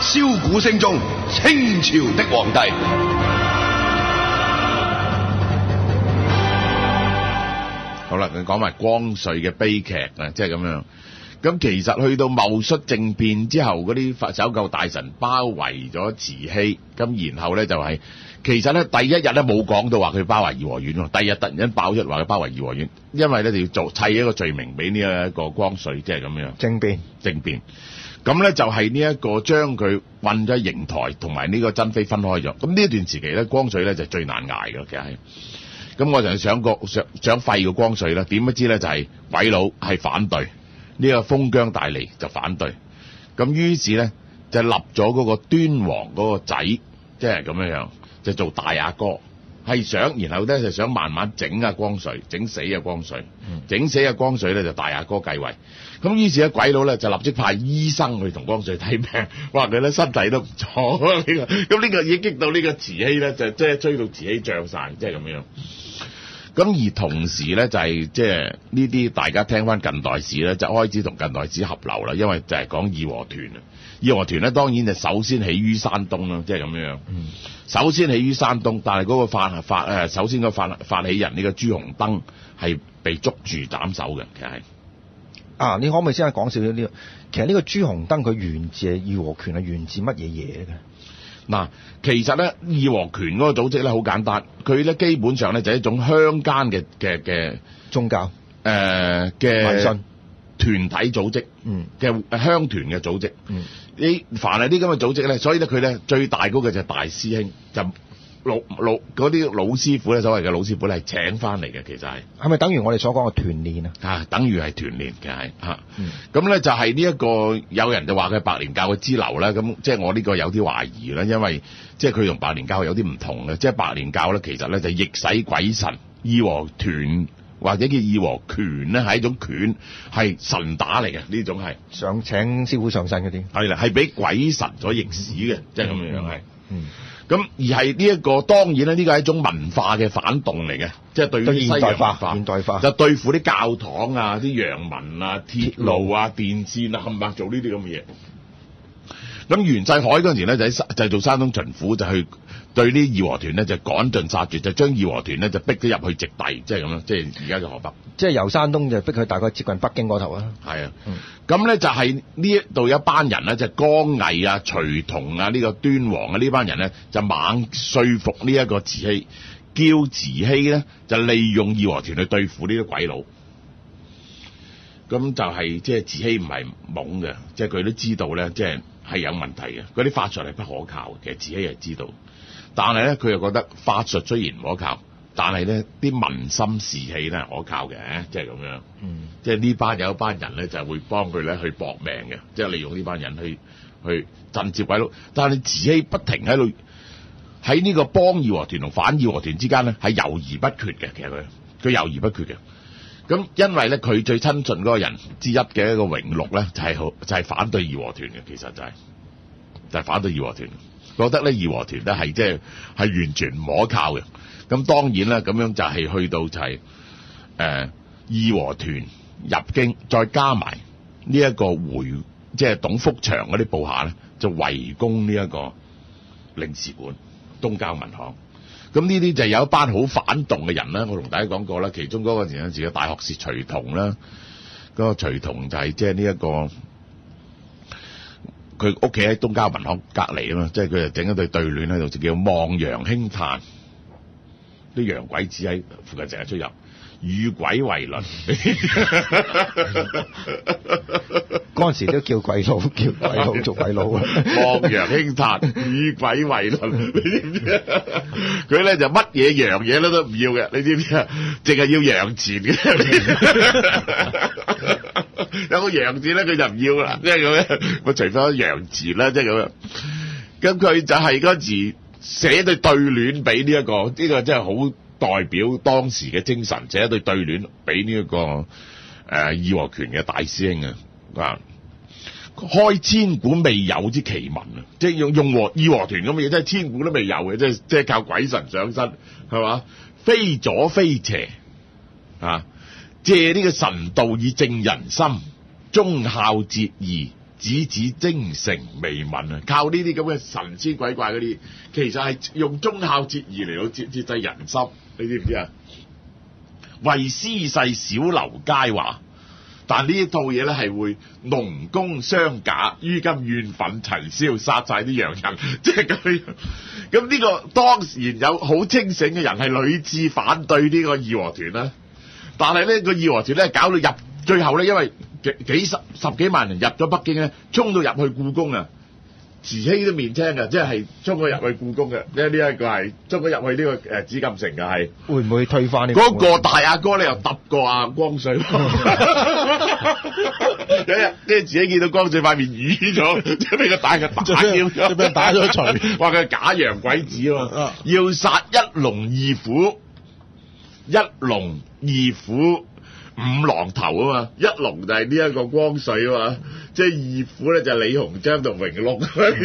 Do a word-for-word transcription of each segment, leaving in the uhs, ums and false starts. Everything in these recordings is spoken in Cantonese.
簫鼓聲中，清朝的皇帝。 好啦，佢講埋光緒嘅悲劇啊，即係咁樣。咁其實去到戊戌政變之後，嗰啲搜救大臣包圍咗慈禧，咁然後咧就係、是、其實咧第一日咧冇講到話佢包圍頤和園喎，第二日突然間爆出話佢包圍頤和園，因為咧就要做砌一個罪名俾呢一個光緒，即係咁樣政變政變。咁咧就係呢一個將佢運咗刑台同埋呢個珍妃分開咗。咁呢一段時期咧，光緒咧就最難捱嘅，其實係。咁我就想個想想廢個光緒啦，點不知咧就係鬼佬係反對。呢個封疆大吏就反對，咁於是咧就立咗嗰個端王嗰個仔，即係咁樣樣，就做大阿哥，係想，然後咧就想慢慢整阿光緒，整死阿光緒，整死阿光緒咧就大阿哥繼位，咁於是咧鬼佬咧就立即派醫生去同光緒睇病，話佢咧身體都唔錯呢個，咁呢個已經激到呢個慈禧咧就即係追到慈禧脹晒，即係咁樣。咁而同時咧就係即係呢啲大家聽翻近代史咧，就開始同近代史合流啦，因為就係講義和團啊。義和團咧當然就首先起於山東啦，即係咁樣。嗯。首先起於山東，但係嗰個發發誒首先個發發起人呢個朱紅燈係被捉住斬首嘅，其實係。 啊，你可唔可以先講少少呢個？其實呢個朱紅燈佢源自義和拳係源自乜嘢嘢嘅？ 嗱，其實咧義和拳嗰個組織咧好簡單，佢咧基本上咧就係一種鄉間嘅嘅嘅宗教誒嘅迷信團體組織，嗯嘅鄉團嘅組織，嗯，你凡係啲咁嘅組織咧，所以咧佢咧最大嗰個就係大師兄，就老老嗰啲老師傅咧，所謂嘅老師傅咧係請翻嚟嘅，其實係係咪等於我哋所講嘅團練啊？ 啊，等於係團練嘅係嚇，咁咧就係呢一個有人就話佢係白蓮教嘅支流啦，咁即係我呢個有啲懷疑啦，因為即係佢同白蓮教有啲唔同嘅，即係白蓮教咧其實咧就逆使鬼神，義和團或者叫義和拳咧係一種拳，係神打嚟嘅呢種係上請師傅上身嗰啲係啦，係俾鬼神所逆使嘅，即係咁樣樣係。嗯咁而係呢一個當然咧，呢個係一種文化嘅反動嚟嘅，即係對於西洋文化， 現代化就對付啲教堂啊、啲洋文啊、鐵路啊、電線啊，冚唪唥做呢啲咁嘅嘢。咁袁世凱嗰陣時咧就喺就係做山東巡撫，就去對呢義和團咧就趕盡殺絕，就將義和團咧就逼咗入去直隸，即係咁樣，即係而家嘅河北。 即係由山東就逼佢大概接近北京嗰頭啊。 係啊，咁咧、嗯、就係呢一度有一班人咧，就係江毅啊、徐桐啊、呢、呢個端王啊呢班人咧，就猛說服呢一個慈禧，叫慈禧咧就利用義和團去對付呢啲鬼佬。咁就係即係慈禧唔係懵嘅，即係佢都知道咧，即係係有問題嘅，嗰啲法術係不可靠嘅。其實慈禧係知道，但係咧佢又覺得法術雖然唔可靠，但係咧啲民心士氣咧係可靠嘅，即係咁樣。嗯，即係呢班有一班人咧就會幫佢咧去搏命嘅，即係利用呢班人去去鎮接鬼佬。但係慈禧不停喺度喺呢個幫義和團同反義和團之間咧係猶豫不決嘅，其實佢佢猶豫不決嘅。咁因為咧，佢最親近嗰個人之一嘅一個榮祿咧，就係、是、好就係、是、反對義和團嘅，其實就係、是、就係、是、反對義和團，覺得咧義和團咧係即係係完全唔可靠嘅。咁當然啦，咁樣就係去到就係、是、誒、呃、義和團入京，再加埋呢一個回即係董福祥嗰啲部下咧，就圍攻呢一個領事館、東交民巷。咁呢啲就有一班好反動嘅人啦，我同大家講過啦，其中嗰個時嘅大學士徐桐啦，嗰、嗰個徐桐就係即係呢一個佢屋企喺東交民巷隔離啊嘛，即係佢就整一對對聯喺度，就叫望洋興嘆，啲洋鬼子喺附近成日出入，與鬼為鄰。 嗰陣時都叫鬼佬，叫鬼佬做鬼佬啊！ 望洋興嘆，與鬼為鄰，你知唔知啊？佢咧就乜嘢洋嘢咧都唔要嘅，你知唔知啊？淨係要洋錢嘅，有個洋字咧佢就唔要啦，即係咁樣。我除咗洋錢啦，即係咁樣。咁佢就係嗰時寫對對聯俾呢一個，呢、呢個真係好代表當時嘅精神，寫一對對聯俾呢一個誒義和拳嘅大師兄啊！啊！開千古未有之奇聞啊！即係用用和義和團咁嘅嘢，真係千古都未有嘅，即係即係靠鬼神上身，係嘛？非左非邪啊！借呢個神道以正人心，忠孝節義， 子子精誠未泯啊！靠呢啲咁嘅神仙鬼怪嗰啲，其實係用忠孝節義嚟到節節制人心，你知唔知啊？為私世少留佳話，但呢一套嘢咧係會農工相假，於今怨憤陳銷，殺晒啲洋人，即係咁樣。咁呢個當然有好清醒嘅人係屢次反對呢個義和團啦，但係呢個義和團咧搞到入最後咧，因為幾幾十十幾萬人入咗北京咧，衝到入去故宮啊！慈禧都面青嘅，即係衝咗入去故宮嘅，呢呢一個係衝咗入去呢個誒紫禁城嘅係。會唔會推翻呢？嗰個大阿哥咧又揼過阿光緒，有一日啲慈禧見到光緒塊面瘀咗，即係俾佢打佢打叫咗，俾人打咗除，話佢係假洋鬼子喎，要殺一龍二虎，一龍二虎。五郎頭啊嘛，一龍就係呢一個光緒啊嘛，即係二虎咧就係李鴻章同榮祿。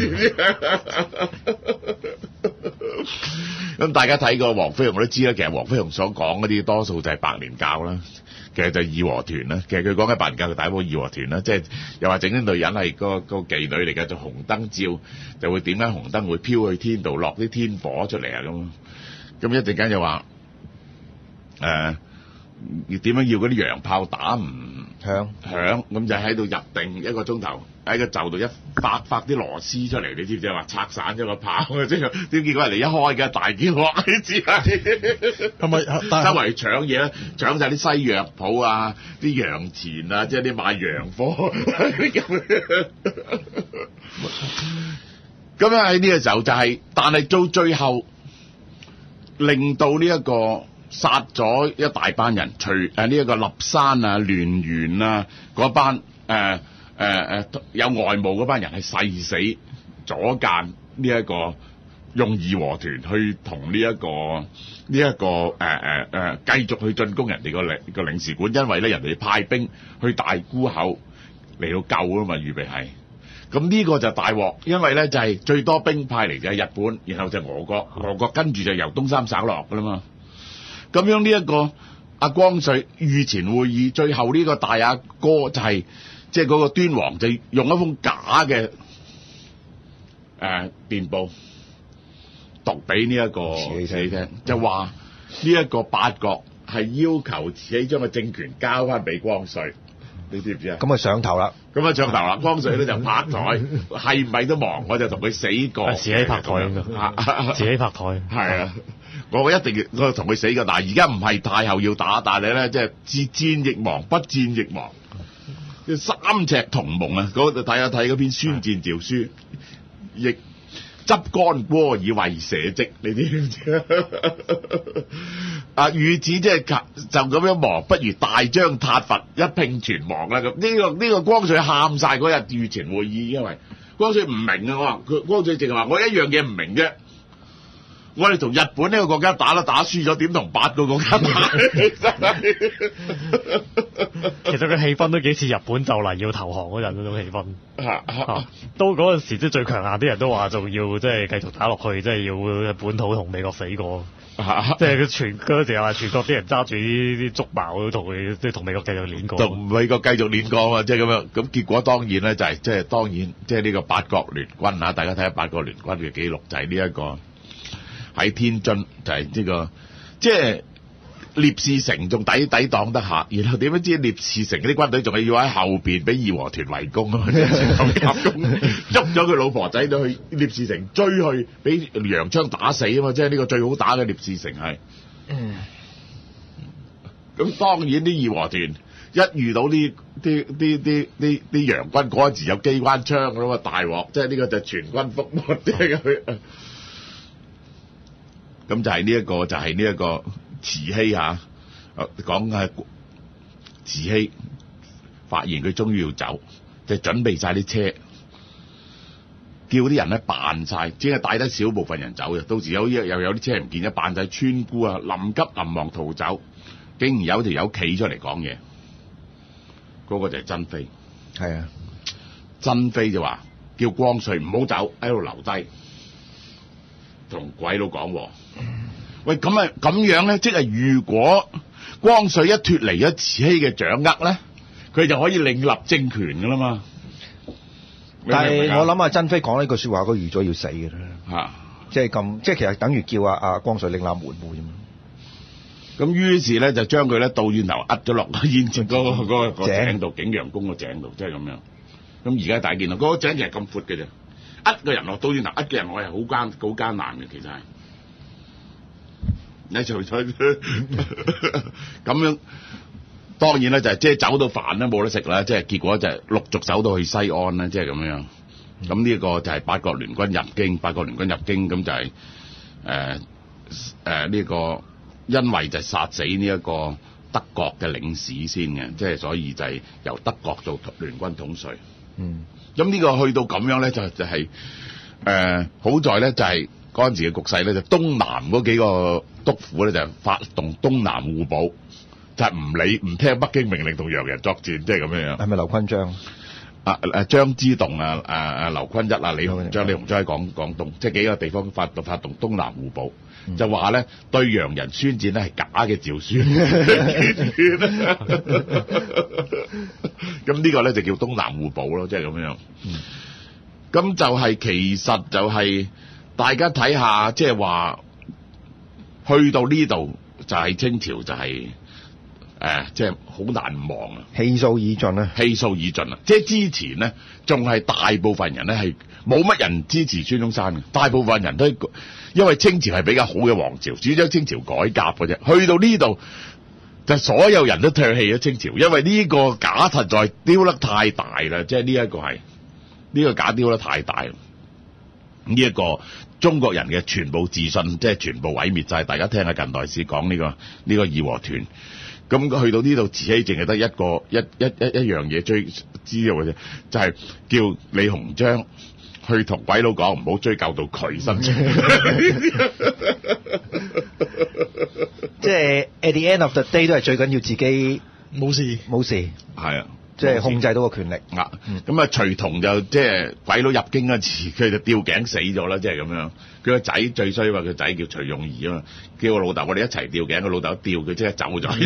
咁大家睇過黃飛鴻都知啦，其實黃飛鴻所講嗰啲多數就係白蓮教啦，其實就係義和團啦。其實佢講緊白蓮教嘅大部義和團啦，即係又話整啲女人係個個妓女嚟嘅，做紅燈照就會點解紅燈會飄去天度，落啲天火出嚟啊咁。咁一陣間又話誒。呃要點樣要嗰啲洋炮打唔響響，咁就喺度入定一個鐘頭，喺個袖度一發發啲螺絲出嚟，你知唔知話拆散咗個炮，即係點結果人哋一開嘅大件鑊，你知係係咪？周圍搶嘢咧，搶晒啲西藥鋪啊，啲洋錢啊，即係啲賣洋貨咁樣喺呢個時候就係、是，但係到最後令到呢、這、一個。殺咗一大班人，除誒呢一個立山啊、聯元啊嗰班誒誒誒有外務嗰班人係誓死阻間呢一個用義和團去同呢一個呢一個誒誒誒繼續去進攻人哋個領個領事館，因為咧人哋派兵去大沽口嚟到救啊嘛，預備係。咁呢個就大鑊，因為咧就係、是、最多兵派嚟就係日本，然後就俄國，俄國跟住就由東三省落噶啦嘛。咁樣呢一個阿光緒御前會議最後呢個大阿哥就係即係嗰個端王就用一封假嘅誒電報讀俾呢一個慈禧聽，就話呢一個八國係要求慈禧將個政權交翻俾光緒，你知唔知啊？咁啊上頭啦，咁啊上頭啦，光緒咧就拍台，係咪都忙，我就同佢死過。慈禧拍台咁嘅，慈禧拍台係啊。我一定我同佢死㗎，但係而家唔係太後要打，但係咧即係戰戰亦亡，不戰亦亡。三尺同盟啊！嗰度睇下睇嗰篇宣戰詔書，亦執乾戈以為社稷，你知唔知啊？御旨即係就咁樣亡，不如大張撻伐，一併全亡啦！咁呢個呢個光緒喊晒嗰日御前會議，因為光緒唔明啊！我話佢光緒淨係話我一樣嘢唔明啫。我哋同日本呢個國家打都打輸咗，點同八個國家打？ 其實個氣氛都幾似日本就嚟要投降嗰陣嗰種氣氛。啊、都嗰陣時即係最強硬啲人都話仲要即係繼續打落去，即係要本土同美國死過。啊、即係佢全嗰陣時話全國啲人揸住啲啲竹矛同佢即係同美國繼續練過。 同美國繼續練過啊！即係咁樣。咁結果當然咧就係即係當然即係呢個八國聯軍啊！大家睇下八國聯軍嘅記錄就係呢一個。喺天津就係呢、這個，即係聶士成仲抵抵擋得下，然後點樣知聶士成嗰啲軍隊仲係要喺後邊俾義和團圍攻啊嘛，捉咗佢老婆仔都去聶士成追去，俾洋槍打死啊嘛，即係呢個最好打嘅聶士成係。嗯。咁當然啲義和團一遇到啲啲啲啲啲啲洋軍嗰陣時有機關槍㗎嘛，大鑊，即係呢個就全軍覆沒即係佢。咁就係呢一個就係呢一個慈禧嚇，講係慈禧發現佢終於要走，就準備晒啲車，叫啲人咧扮晒，只係帶得少部分人走嘅。到時有又有啲車唔見咗，扮晒村姑啊，臨急臨忙逃走，竟然有條友企出嚟講嘢，嗰、那個就係珍妃。係啊，珍妃就話叫光緒唔好走，喺度留低。同鬼佬講喎，喂咁啊咁樣咧，即係如果光緒一脫離咗慈禧嘅掌握咧，佢就可以另立政權噶啦嘛。 但係我諗阿珍妃講呢句説話，佢預咗要死嘅啦。 嚇！ 即係咁，即係其實等於叫阿阿光緒拎攬門戶啫嘛。 咁於是咧就將佢咧倒轉頭呃咗落個現場嗰個嗰個井度，景陽宮個井度，即係咁樣。咁而家大家見到嗰個井其實咁闊嘅啫，呃個人落倒轉頭，呃個人落係好艱好艱難嘅，其實係。你除咗咁樣，當然咧就係即係走到飯都冇得食啦，即係結果就係陸續走到去西安啦，即係咁樣。咁呢個就係八國聯軍入京，八國聯軍入京咁就係誒誒呢個。因為就殺死呢一個德國嘅領事先嘅，即係所以就係由德國做聯軍統帥。 嗯， 咁呢個去到咁樣咧，就就係誒好在咧，就係嗰陣時嘅局勢咧，就東南嗰幾個督府咧就發動東南互保，就係唔理唔聽北京命令同洋人作戰，即係咁樣樣。係咪劉坤章？ 啊誒張之洞啊啊啊劉坤一啊李鴻章李鴻章喺廣廣東，即係幾個地方發動發動東南互保。就話咧對洋人宣戰咧係假嘅詔書，咁呢個咧就叫東南互保咯，即係咁樣。咁、嗯、就係其實就係大家睇下，即係話去到呢度就係清朝就係、是。誒，即係好難忘啊！ 氣數已盡啊！ 氣數已盡啊！即係之前咧，仲係大部分人咧係冇乜人支持孫中山嘅，大部分人都因為清朝係比較好嘅王朝，主張清朝改革嘅啫。去到呢度，就所有人都唾棄咗清朝，因為呢個假實在丟得太大啦，即係呢一個係呢、呢個假丟得太大。呢、呢、一個中國人嘅全部自信，即係全部毀滅晒。大家聽下近代史講呢、呢個呢、呢個義和團。咁去到呢度，慈禧淨係得一個一一一一樣嘢最知道嘅啫，就係、是、叫李鴻章去同鬼佬講，唔好追究到佢身上。 即係 at the end of the day 都係最緊要自己冇事冇事， 係啊， 即係控制到個權力。 啊，咁啊隨同就即係鬼佬入京嗰時，佢就吊頸死咗啦，即係咁樣。佢個仔最衰話，佢仔叫徐用儀啊嘛，叫個老豆我哋一齊吊頸，個老豆一吊佢即刻走咗。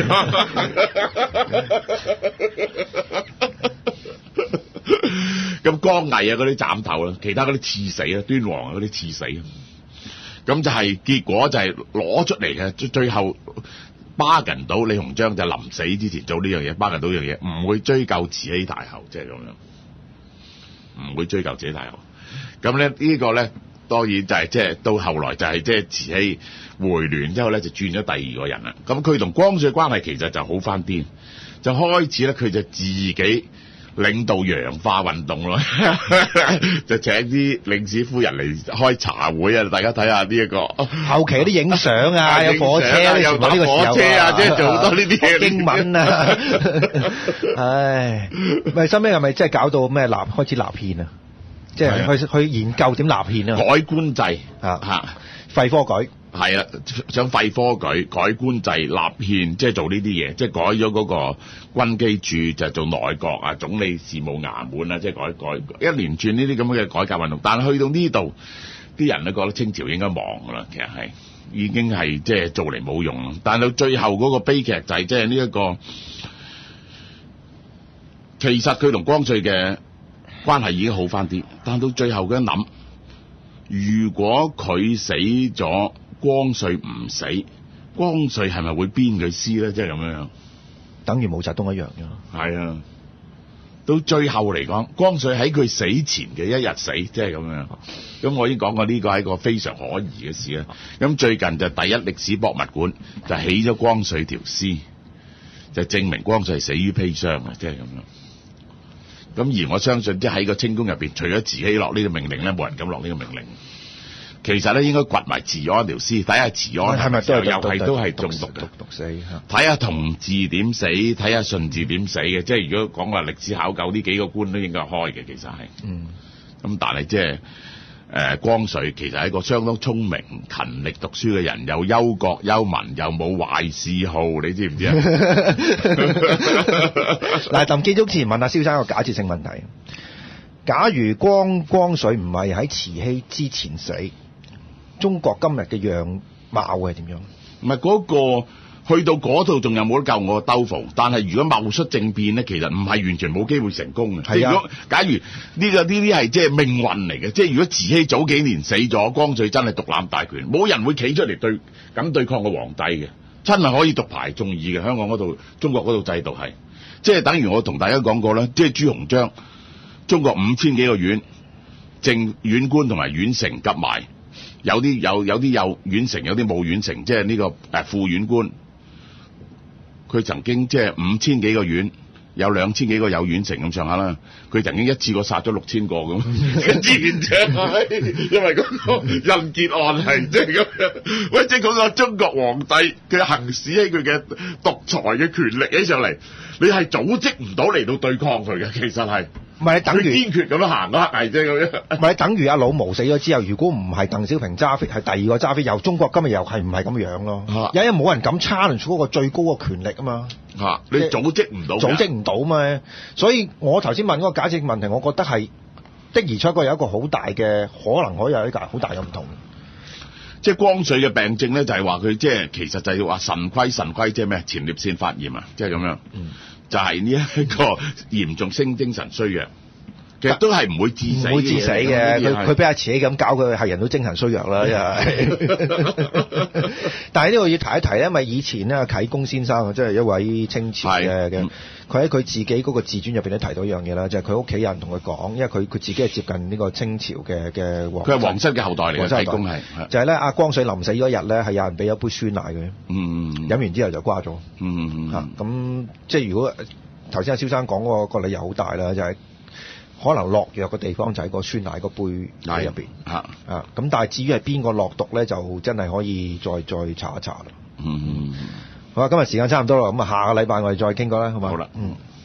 咁江毅啊嗰啲斬頭啦，其他嗰啲刺死啊，端皇啊嗰啲刺死。咁就係結果就係攞出嚟嘅，最最後巴緊到李鴻章就臨死之前做呢樣嘢，巴緊到呢樣嘢，唔會追究慈禧太后，即係咁樣，唔會追究慈禧太后。咁咧呢個咧。當然就係即係到後來就係即係慈禧回鑾之後咧，就轉咗第二個人啦。咁佢同光緒關係其實就好翻啲，就開始咧佢就自己領導洋化運動咯，就請啲領事夫人嚟開茶會啊！大家睇下呢一個後期啲影相啊，有火車啊， 有搭火車啊，即係做好多呢啲嘢英文啊。唉，咪收尾係咪即係搞到咩立開始立憲啊？即係去去研究點立憲啊， 改官制啊嚇，廢科舉係啊，想廢科舉改官制立憲，即係做呢啲嘢，即係改咗嗰個軍機處就做內閣啊，總理事務衙門啊，即係改改一連串呢啲咁嘅改革運動。但係去到呢度，啲人都覺得清朝應該亡㗎啦，其實係已經係即係做嚟冇用。但係到最後嗰個悲劇就係即係呢一個，其實佢同光緒嘅關係已經好翻啲，但到最後佢一諗，如果佢死咗，光緒唔死，光緒係咪會鞭佢屍咧？即係咁樣， 等於毛澤東一樣嘅。 係啊，到最後嚟講，光緒喺佢死前嘅一日死，即係咁樣。咁我已經講過呢個係一個非常可疑嘅事啦。咁最近就第一歷史博物館就起咗光緒條屍，就證明光緒係死於砒霜啊！即係咁樣。咁而我相信，即係喺個清宮入邊，除咗慈禧落呢個命令咧，冇人敢落呢個命令。其實咧，應該掘埋慈安條屍，睇下慈安係咪都又係都係中毒嘅， 毒死。 睇下同治點死，睇下順治點死嘅。即係如果講話歷史考究，呢幾個官都應該開嘅，其實係。嗯。咁但係即係誒光緒其實係一個相當聰明、勤力讀書嘅人，又憂國憂民，又冇壞嗜好，你知唔知啊？ 嗱，鄧建中之前問阿蕭生一個假設性問題：假如光光緒唔係喺慈禧之前死，中國今日嘅樣貌係點樣？ 唔係嗰個去到嗰度仲有冇得救我兜伏？但係如果貿出政變咧，其實唔係完全冇機會成功嘅。 係啊， 如果假如呢個呢啲係即係命運嚟嘅，即係如果慈禧早幾年死咗，光緒真係獨攬大權，冇人會企出嚟對咁對抗個皇帝嘅，真係可以獨排眾議嘅。香港嗰度、中國嗰度制度係，即係等於我同大家講過啦，即係朱鴻章，中國五千幾個縣，正縣官同埋縣城夾埋，有啲有有啲有縣城，有啲冇縣城，即係呢、這個誒副縣官。佢曾經即係五千幾個縣，有兩千幾個有縣城咁上下啦。佢曾經一次過殺咗六千個咁，之前啫，因為嗰個印結案係即係咁樣。喂，即係嗰個中國皇帝嘅行使起佢嘅獨裁嘅權力起上嚟，你係組織唔到嚟到對抗佢嘅，其實係。 唔係等於堅決咁樣行咯，係啫咁樣。 唔係等於阿老毛死咗之後，如果唔係鄧小平揸飛，係第二個揸飛，又中國今日又係唔係咁樣咯？ 啊、 因為冇人敢 challenge 嗰個最高嘅權力啊嘛。 嚇、啊！你組織唔到， 組織唔到嘛。所以我頭先問嗰個解釋問題，我覺得係的而且確有一個好大嘅可能，可以有一個好大嘅唔同。 即係光緒嘅病症咧，就係話佢即係其實就係話腎虧腎虧，即係咩前列腺發炎啊，即係咁樣。嗯。就係呢一個嚴重性精神衰弱，其實都係唔會致死嘅，唔會致死嘅。佢佢俾阿慈禧咁搞，佢係人都精神衰弱啦，真係。但係呢個要提一提咧，因為以前咧啟功先生啊，即係一位清朝嘅嘅，佢喺佢自己嗰個自傳入邊都提到一樣嘢啦，就係佢屋企人同佢講，因為佢佢自己係接近呢個清朝嘅嘅皇，佢係皇室嘅後代嚟嘅，啟功係就係咧阿光緒臨死嗰日咧，係有人俾一杯酸奶嘅，嗯，飲完之後就瓜咗，嗯嗯嚇，咁即係如果頭先阿蕭生講嗰個個理由好大啦，就係、是、可能落藥嘅地方就喺個酸奶個杯奶入邊嚇啊，咁但係至於係邊個落毒咧，就真係可以再再查一查啦。嗯，好啊，今日時間差唔多啦，咁啊下個禮拜我哋再傾過啦，好嘛？好啦，嗯。